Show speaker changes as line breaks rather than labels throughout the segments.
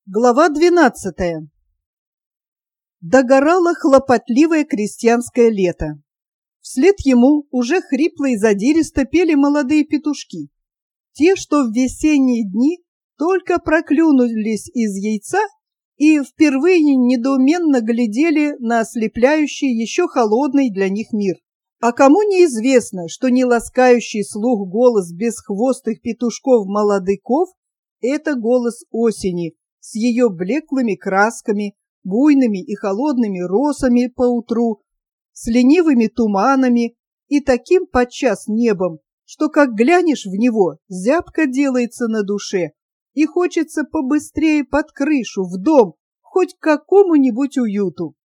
Глава 12. Догорало хлопотливое крестьянское лето. Вслед ему уже хрипло и задиристо пели молодые петушки. Те, что в весенние дни только проклюнулись из яйца и впервые недоуменно глядели на ослепляющий, еще холодный для них мир. А кому неизвестно, что не ласкающий слух голос бесхвостых петушков-молодыков – это голос осени, с ее блеклыми красками, буйными и холодными росами поутру, с ленивыми туманами и таким подчас небом, что как глянешь в него, зябко делается на душе, и хочется побыстрее под крышу, в дом, хоть к какому-нибудь уюту.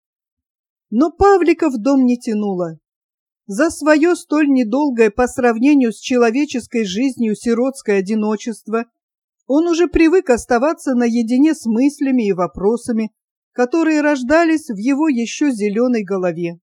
Но Павлика в дом не тянуло. За свое столь недолгое по сравнению с человеческой жизнью сиротское одиночество он уже привык оставаться наедине с мыслями и вопросами, которые рождались в его еще зеленой голове.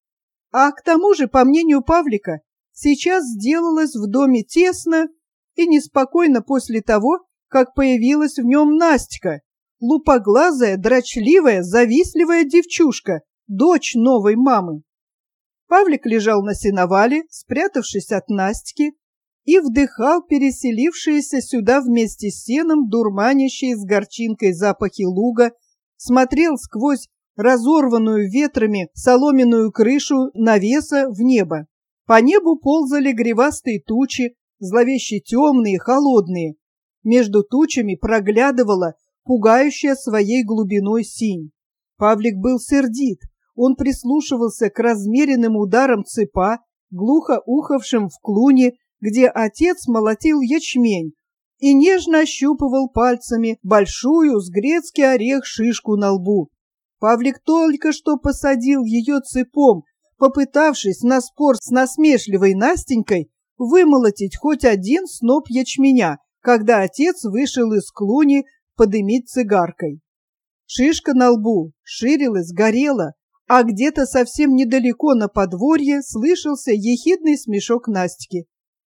А к тому же, по мнению Павлика, сейчас сделалось в доме тесно и неспокойно после того, как появилась в нем Настя, лупоглазая, дрочливая, завистливая девчушка, дочь новой мамы. Павлик лежал на сеновале, спрятавшись от Настики, и вдыхал переселившиеся сюда вместе с сеном дурманящие с горчинкой запахи луга, смотрел сквозь разорванную ветрами соломенную крышу навеса в небо. По небу ползали гривастые тучи, зловеще темные, холодные. Между тучами проглядывала пугающая своей глубиной синь. Павлик был сердит. Он прислушивался к размеренным ударам цепа, глухо ухавшим в клуне, где отец молотил ячмень, и нежно ощупывал пальцами большую с грецкий орех шишку на лбу. Павлик только что посадил ее цепом, попытавшись на спор с насмешливой Настенькой вымолотить хоть один сноп ячменя, когда отец вышел из клуни подымить цигаркой. Шишка на лбу ширилась, горела, а где-то совсем недалеко на подворье слышался ехидный смешок Настики.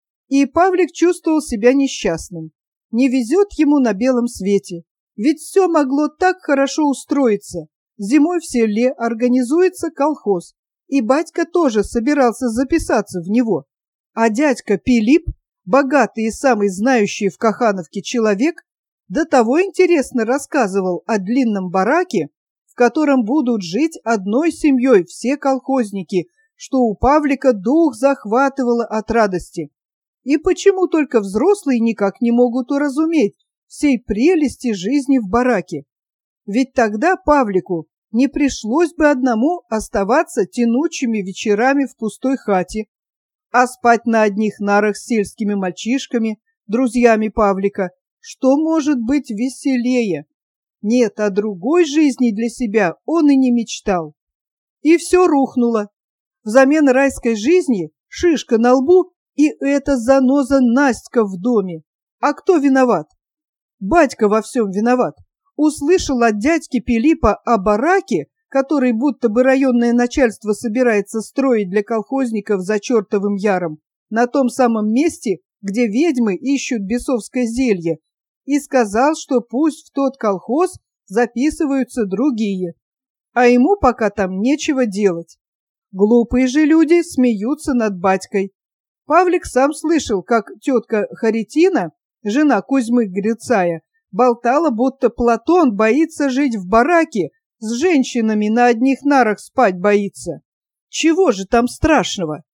И Павлик чувствовал себя несчастным. Не везет ему на белом свете, ведь все могло так хорошо устроиться. Зимой в селе организуется колхоз, и батька тоже собирался записаться в него. А дядька Пилип, богатый и самый знающий в Кахановке человек, до того интересно рассказывал о длинном бараке, в котором будут жить одной семьей все колхозники, что у Павлика дух захватывало от радости. И почему только взрослые никак не могут уразуметь всей прелести жизни в бараке? Ведь тогда Павлику не пришлось бы одному оставаться тянучими вечерами в пустой хате, а спать на одних нарах с сельскими мальчишками, друзьями Павлика. Что может быть веселее? Нет, о другой жизни для себя он и не мечтал. И все рухнуло. Взамен райской жизни шишка на лбу и эта заноза Настя в доме. А кто виноват? Батька во всем виноват. Услышал от дядьки Пилипа о бараке, который будто бы районное начальство собирается строить для колхозников за чертовым яром, на том самом месте, где ведьмы ищут бесовское зелье, и сказал, что пусть в тот колхоз записываются другие, а ему пока там нечего делать. Глупые же люди смеются над батькой. Павлик сам слышал, как тетка Харитина, жена Кузьмы Грицая, болтала, будто Платон боится жить в бараке, с женщинами на одних нарах спать боится. Чего же там страшного?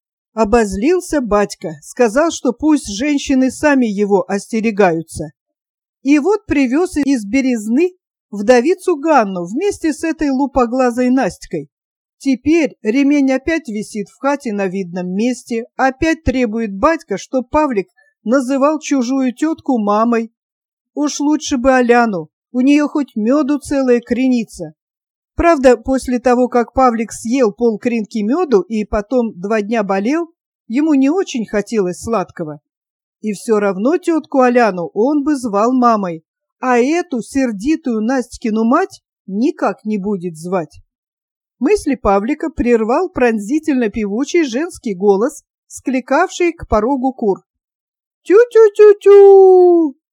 Обозлился батька, сказал, что пусть женщины сами его остерегаются. И вот привез из Березны вдовицу Ганну вместе с этой лупоглазой Настькой. Теперь ремень опять висит в хате на видном месте, опять требует батька, что Павлик называл чужую тетку мамой. Уж лучше бы Аляну, у нее хоть меду целая креница. Правда, после того, как Павлик съел полкринки меду и потом 2 дня болел, ему не очень хотелось сладкого. И все равно тетку Аляну он бы звал мамой, а эту сердитую Настькину мать никак не будет звать. Мысли Павлика прервал пронзительно певучий женский голос, скликавший к порогу кур. «Тю-тю-тю-тю!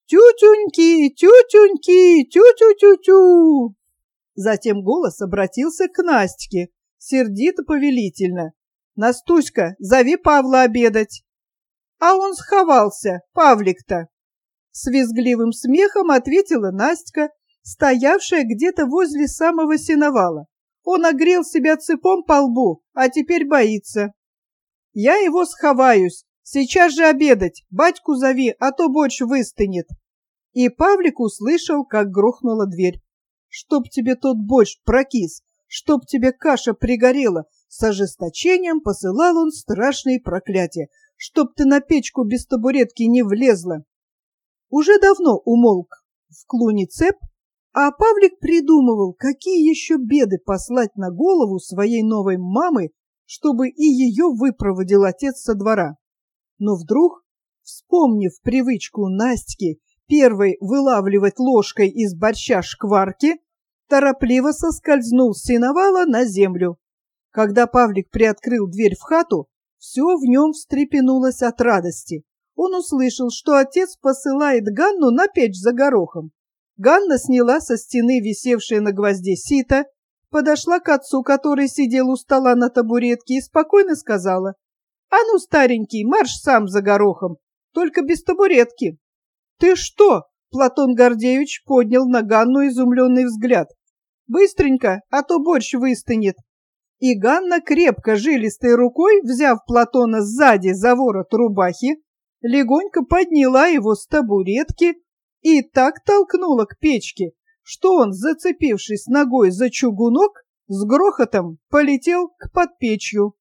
«Тютюньки, тютюньки, тю-тю-тю-тю!» Затем голос обратился к Настике, сердито-повелительно. «Настуська, зови Павла обедать!» А он сховался, Павлик-то. С визгливым смехом ответила Настя, стоявшая где-то возле самого сеновала. Он огрел себя цепом по лбу, а теперь боится. «Я его сховаюсь, сейчас же обедать, батьку зови, а то борщ выстынет». И Павлик услышал, как грохнула дверь. «Чтоб тебе тот борщ прокис, чтоб тебе каша пригорела!» С ожесточением посылал он страшные проклятия. «Чтоб ты на печку без табуретки не влезла!» Уже давно умолк в клуне цеп, а Павлик придумывал, какие еще беды послать на голову своей новой мамы, чтобы и ее выпроводил отец со двора. Но вдруг, вспомнив привычку Настики первой вылавливать ложкой из борща шкварки, торопливо соскользнул с сеновала на землю. Когда Павлик приоткрыл дверь в хату, все в нем встрепенулось от радости. Он услышал, что отец посылает Ганну на печь за горохом. Ганна сняла со стены висевшее на гвозде сито, подошла к отцу, который сидел у стола на табуретке, и спокойно сказала: «А ну, старенький, марш сам за горохом, только без табуретки». «Ты что?» — Платон Гордеевич поднял на Ганну изумленный взгляд. «Быстренько, а то борщ выстынет». И Ганна, крепко жилистой рукой, взяв Платона сзади за ворот рубахи, легонько подняла его с табуретки и так толкнула к печке, что он, зацепившись ногой за чугунок, с грохотом полетел к подпечью.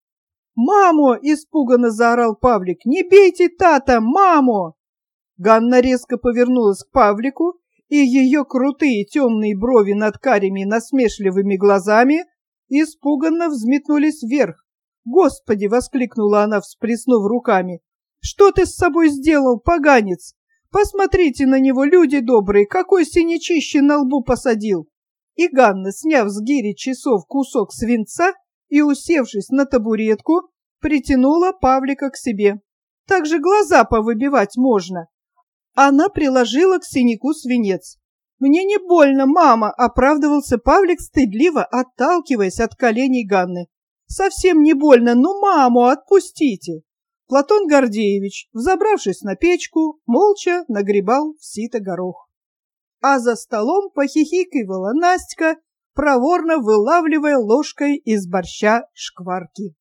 «Мамо!» — испуганно заорал Павлик. «Не бейте тата! Мамо!» Ганна резко повернулась к Павлику, и ее крутые темные брови над карими насмешливыми глазами испуганно взметнулись вверх. «Господи!» — воскликнула она, всплеснув руками. «Что ты с собой сделал, поганец? Посмотрите на него, люди добрые, какой синячище на лбу посадил!» И Ганна, сняв с гири часов кусок свинца и, усевшись на табуретку, притянула Павлика к себе. «Так же глаза повыбивать можно!» Она приложила к синяку свинец. «Мне не больно, мама!» — оправдывался Павлик, стыдливо отталкиваясь от коленей Ганны. «Совсем не больно, но маму отпустите!» Платон Гордеевич, взобравшись на печку, молча нагребал в сито горох. А за столом похихикивала Настя, проворно вылавливая ложкой из борща шкварки.